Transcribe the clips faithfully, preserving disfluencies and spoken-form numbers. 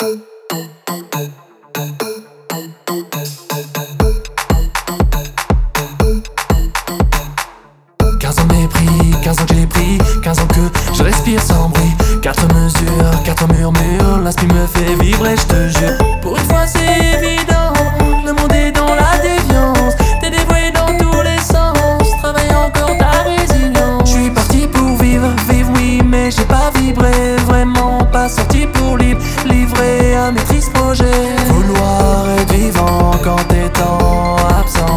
Quinze ans de mépris, quinze ans que j'ai pris, quinze ans que je respire sans bruit. Quatre mesures, quatre murmures, l'inspire me fait vibrer, je te jure. Pour une fois c'est évident, le monde est dans la déviance. T'es dévoué dans tous les sens, travaille encore ta résilience. Je suis parti pour vivre, vivre oui, mais j'ai pas vibré. Vraiment pas sorti pour libre, livré à mes tristes projets. Vouloir être vivant quand étant absent.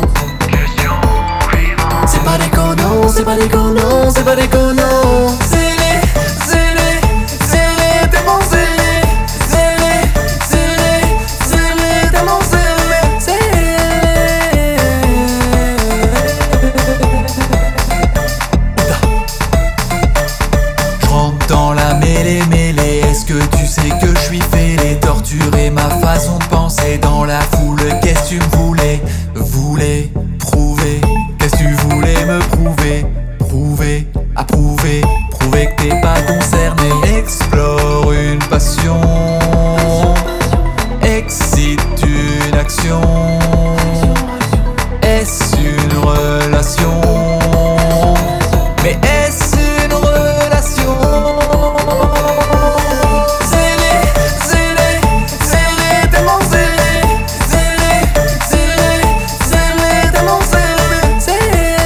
C'est pas déconnant, c'est pas déconnant, c'est pas déconnant. Zélé, zélé, zélé, tellement zélé. Zélé, zélé, zélé, tellement zélé. Zélé. J'rentre dans la mêlée, mêlée. Est-ce que tu sais que je suis fêlé? Torturer ma façon de penser dans la foule. Qu'est-ce que tu me voulais? Voulais prouver? Qu'est-ce que tu voulais me prouver? Prouver, approuver, prouver que t'es pas concerné. Explore une passion, excite une action. Est-ce une relation? Mais est-ce une relation? Zélé, zélé, zélé, tellement zélé. Zélé, zélé, zélé, tellement zélé. Zélé.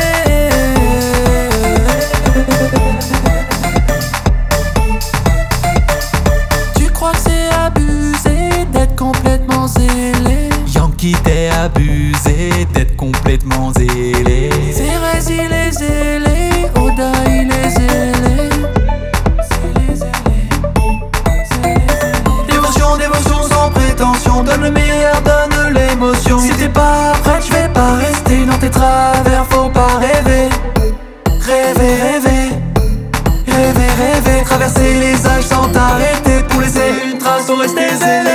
Tu crois que c'est abusé d'être complètement zélé? Yankee, t'es abusé d'être complètement zélé. Zérez, il est zélé, Oda, il est zélé. Zélé, zélé, zélé, zélé. Dévotion, dévotion sans prétention. Donne le meilleur, donne l'émotion. Si t'es pas prête, je vais pas rester dans tes travers, faut pas rêver. Rêver, rêver, rêver, rêver. Traverser les âges sans t'arrêter pour laisser une trace ou rester zélé.